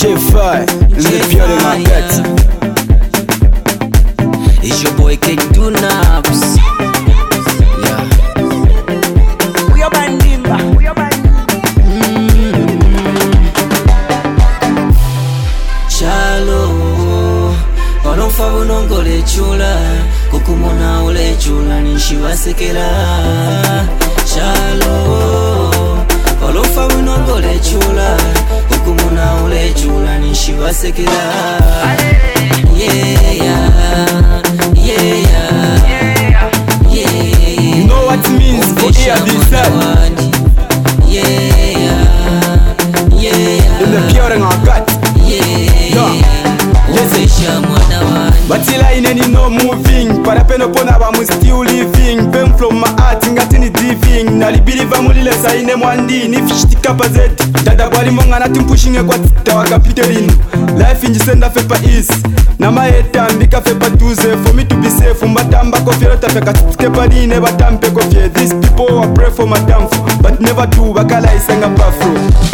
J5 in the pure market. It's your boy K2 Naps. Yeah. We are bandimba. Chalo Olofa bunongole chula Kukumona ule chula nishiwasekela. Chalo Olofa bunongole chula Kukumona ule chula nishiwasekela. Yeah, yeah, yeah, yeah. You know what it means for hear this side. Yeah, yeah. In the pure market. Batila ineni no moving. Parapeno pona ba mu still living. Pain from my heart ngati ni diving. Nalibiriva mulile sa ine mwandi. Ni fishti kapazeti. Dada bwali monga nati mpushing kwa tita wakapitelino. Life injisenda fepa is. Na maeta mbika fepa tuze. For me to be safe. Mbatamba kofiero tapeka tikepa nine batampe kofie. These people I pray for my downfall. But never do bakala isenga pafro.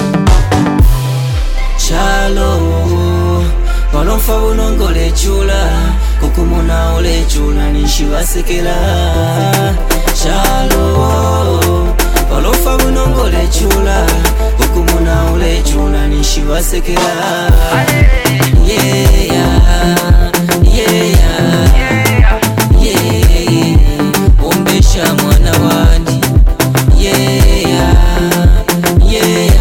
Chalo Walonfa bunongole chula Kukumona ule chula nishiwasekela. Chalo Walonfa bunongole chula Kukumona ule chula nishiwasekela. Yeah, yeah, yeah, yeah. Ombesha mwana wandi. Yeah, yeah,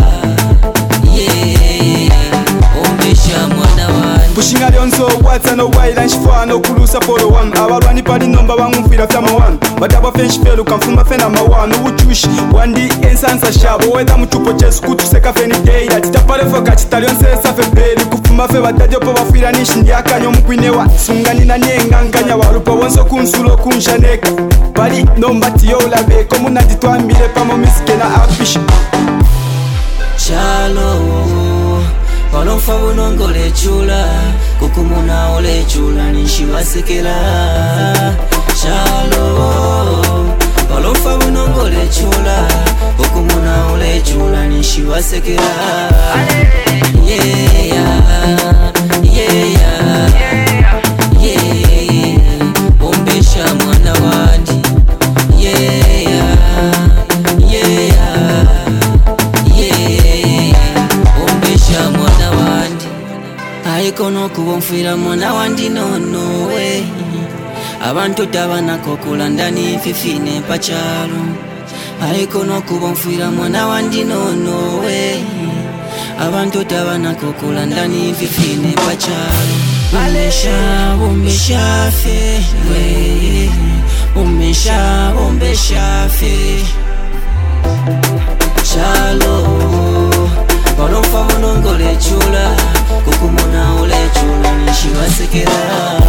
pushing alionso what's no wild and shifwa no kulusa polo one. Abalwani pali nomba bangumfira fyama one. Bataba fenshi felu kamfuma fena mawan. Uchushi wandi ensansa shabo. Weda mchupo chesu kutuseka feni deida. Titapale foka chitalionse safe beri. Kufuma fe batadio po wafira nishi ndiakanyo mkwinewa. Sungani na nyenga nkanya walupo wonso kunsulo kunshaneka. Pali nomba tiyo ulabe. Komuna tituambile pamo miske na afish. Chalo Walonfa bunongole chula Kukumona ule chula nishiwasekela. Chalo Walonfa bunongole chula Kukumona ule chula nishiwasekela. Yeah, yeah, yeah. Ombesha mwana wandi. Yeah, yeah, Aikono kubonfira mwana wandi no way. Abantu tabanako kulandani fifine pachalo. Aikono kubonfira mwana wandi no way. Abantu tabanako kulandani fifine pachalo. Umesha fe we. Umesha fe. Chalo Walonfa bunongole chula Kukumona ule chula nishiwasekela.